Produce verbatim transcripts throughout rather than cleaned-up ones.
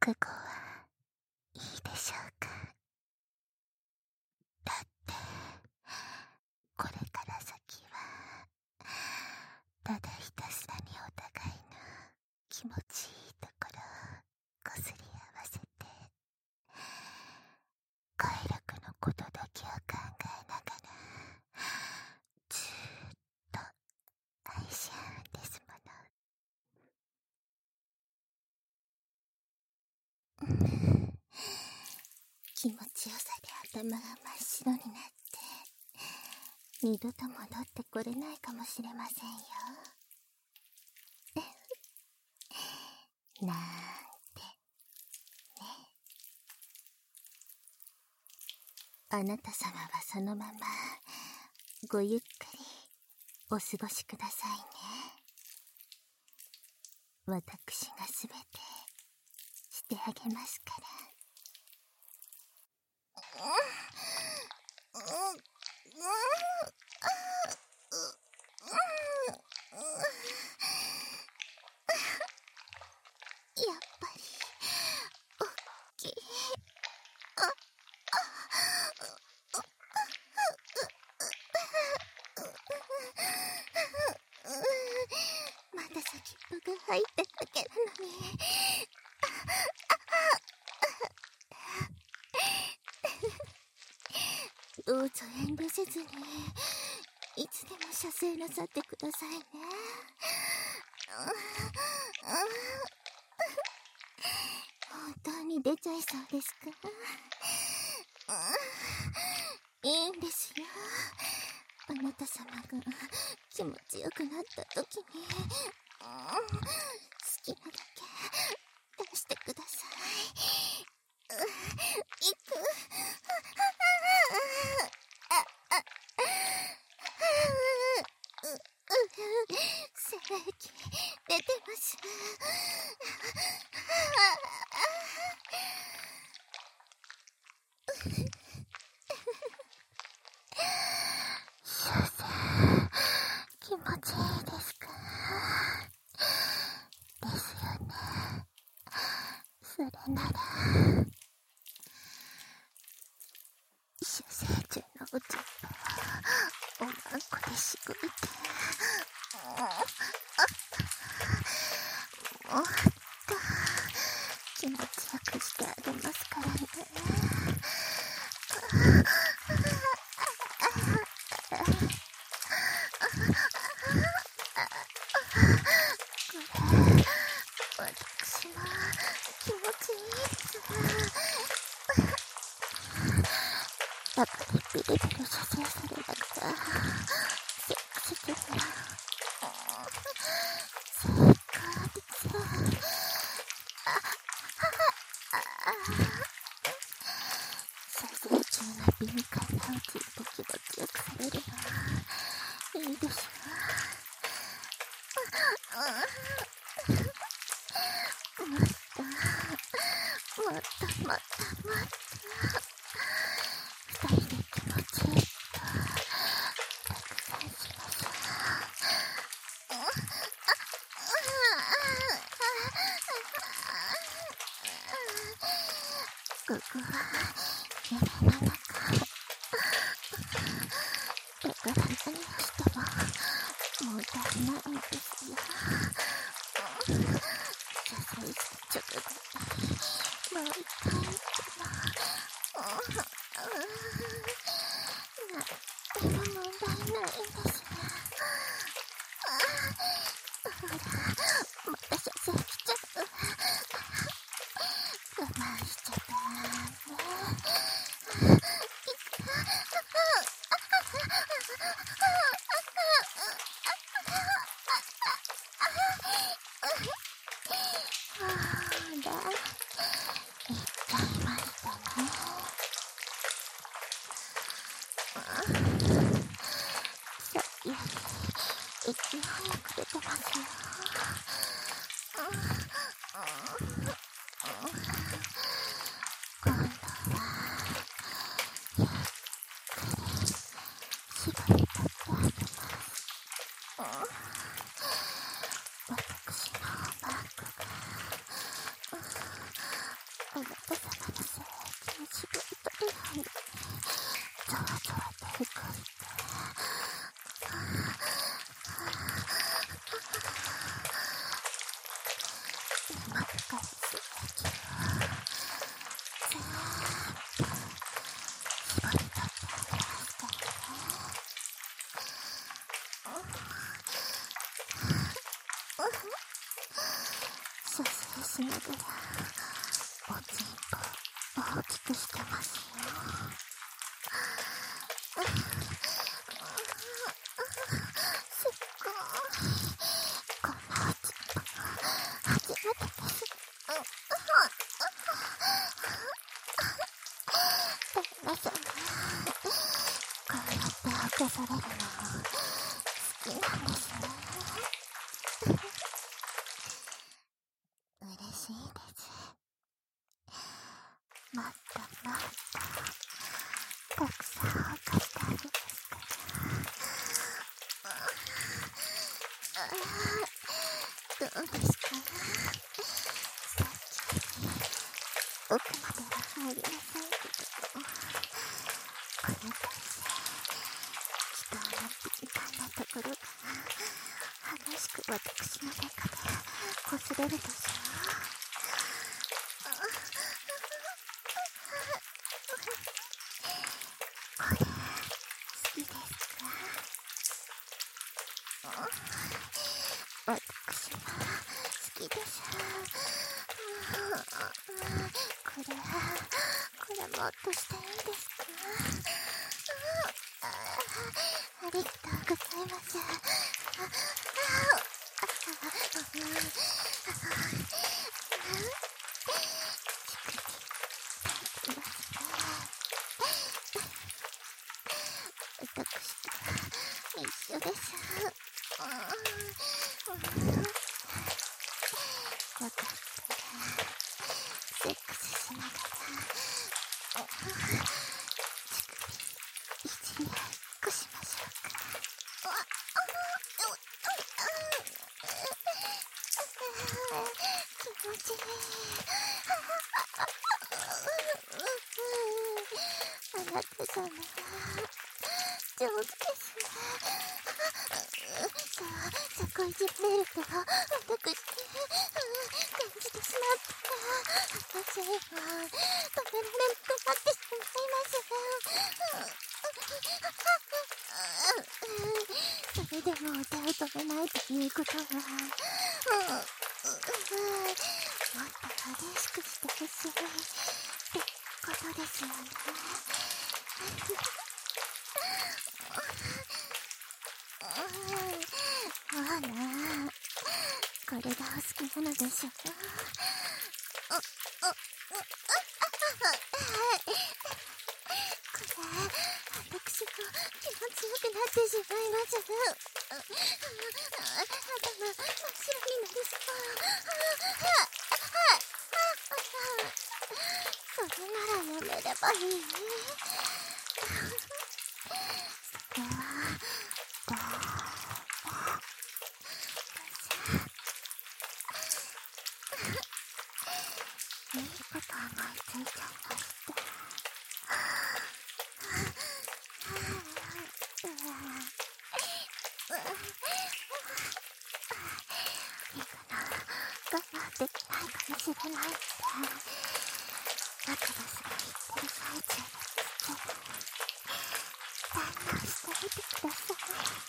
覚悟はいいでしょうか。だってこれから先はただひたすらにお互いの気持ちいいところをこすり合わせて、快楽のことだけを考えながらずーっと愛し合うんですもの。気持ちよさで頭が真っ白になって二度と戻ってこれないかもしれませんよ。なんてね。あなた様はそのままごゆっくりお過ごしくださいね。私がすべてしてあげますから。やっぱりおっきい。まだ先っぽが入っただけなのに。どうぞ遠慮せずにいつでも射精なさってくださいね。本当に出ちゃいそうですか？いいんですよ。あなた様が気持ちよくなった時に好きなだけ出してください。いく。精液出てます。射精気持ちいいですか？ですよね。それなら射精中のおちっぽをおまんこでしごいてもっと気持ちよくしてあげますからね。これ私も気持ちいいです。中でビリビリ射精されながらセックスするの最高です。射精中の敏感なうちと気持ちよくされるのいいでしょう。もっともっともっともっと二人で気持ちいいとたくさんしましょう。ここは夢の中だから何をしてももう足りないんですよ。射精する直後にもう一回言ってもなんでも問題ないんですよ。ほらまた射精来ちゃった。我慢しちゃダメ。ほら行っちゃいましたね。さっきより息早く出てますよ。 から刺激を全部絞り取ってあげますからね。蘇生しながらおちんぽ大きくしてますよ。すっごいこんなおちんぽ初めてです。旦那さん、こうやってほぐされるの好きなんですね。嬉しいです。もっともっとたくさんほぐしてあげますから。どうですか？さっき奥までは入りませんけども、これから人の敏感なところから激しく私の中で擦れるでしょう。これ好きですか？私も好きです。これこれもっとしていいですか？ありがとうございます。私と一緒です。よかったらセックスしながら乳首いじり合いっこしましょうか。気持ちいい。あなた様上手ですね。さあ、そこいじられると私感じてしまったら私今止められなくなってしまいます。それでも歌を止めないということは、もっと激しくしてほしいってことですよね。ほら、これがお好きなのでしょう。これ、私も気持ちよくなってしまいます。頭真っ白になりそう。それならやめればいい。それはどういいこと思いついちゃいました。いいかな、我慢できないかもしれないってアクロスが言ってる最中ですって堪能してみてください。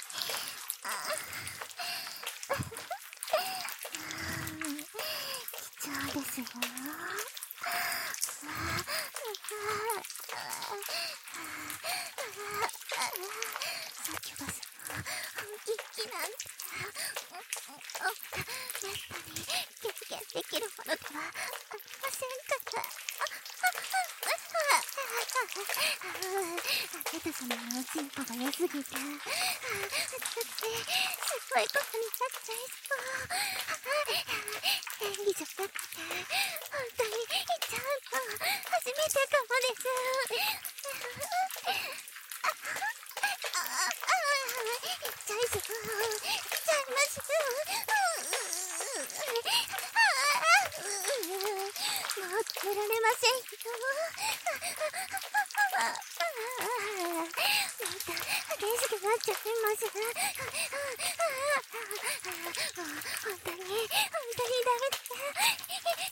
貴重ですよ。サキュバスの本気気なんてめったに経験できるものではありませんから。あなた様のおちんぽが良すぎて、だってすごいことになっちゃいそう。演技じゃなくて、本当に言っちゃうと初めてかもです。言っちゃいそう。言っちゃいます。もう止められませんよ。また激しくなっちゃいます。本当に本当にダメだ。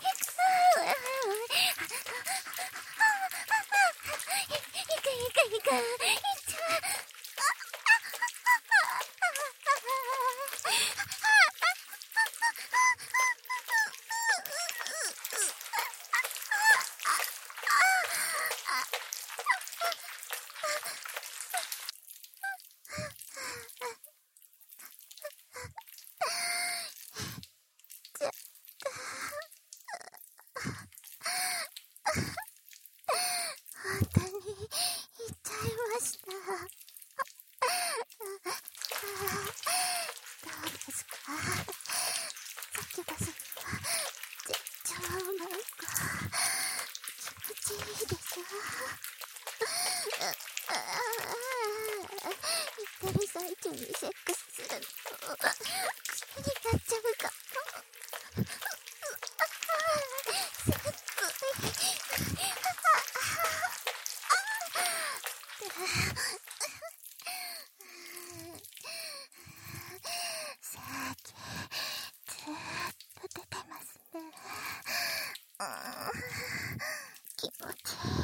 言ってる最中にセックスするの癖になっちゃうかも。すっごいさっきずーっと出てますね。気持ちいい。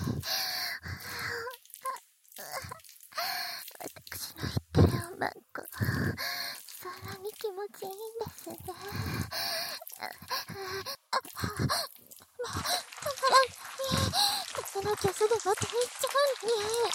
私の言ってるおまんこ、そんなに気持ちいいんですね。止めなきゃすぐまた行っちゃうのに。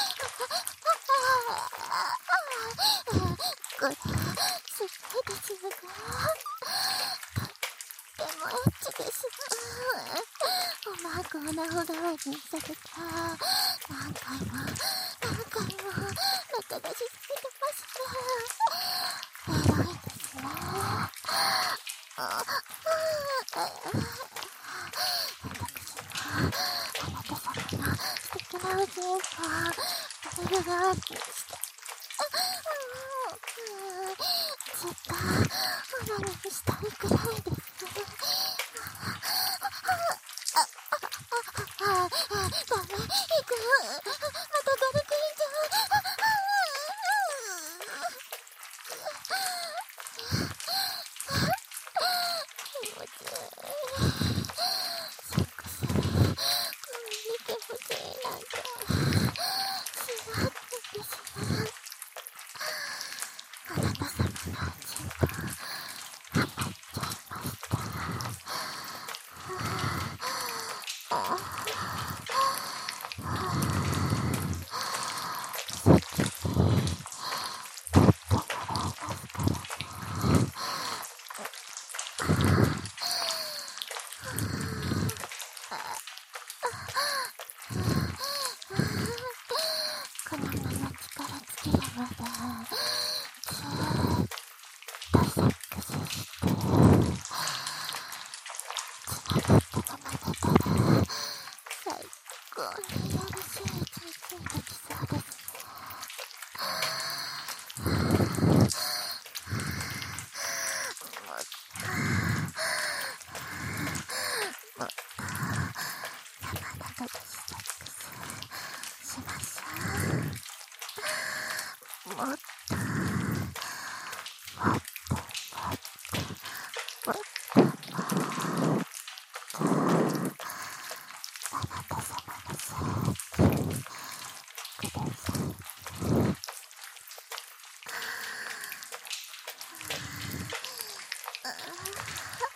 これ、すごいですが、とってもエッチです。おまんこをなほ代わりにさせて、何回も、何回も、中出しさせてますね。エロいですね。私も、あなた様の素敵なおじいさん、パネルがアップして、ずっとオナニーしたいくらいです。ダメ、行く。また軽くいっちゃう。気持ちいい。セックス、こんなに気持ちいいなんて、違うんですよ。あなた様のチンポ、ハマっちゃいました。あこのまま力尽きるまで、ずーっとセックスして、繋がったまま出たら、最高にやらしい一日にできそうですね。もっと、もっと、生々しいセックスしましょう。もっと、もっと、もっと、もっと、あなた様のセックスください。ああ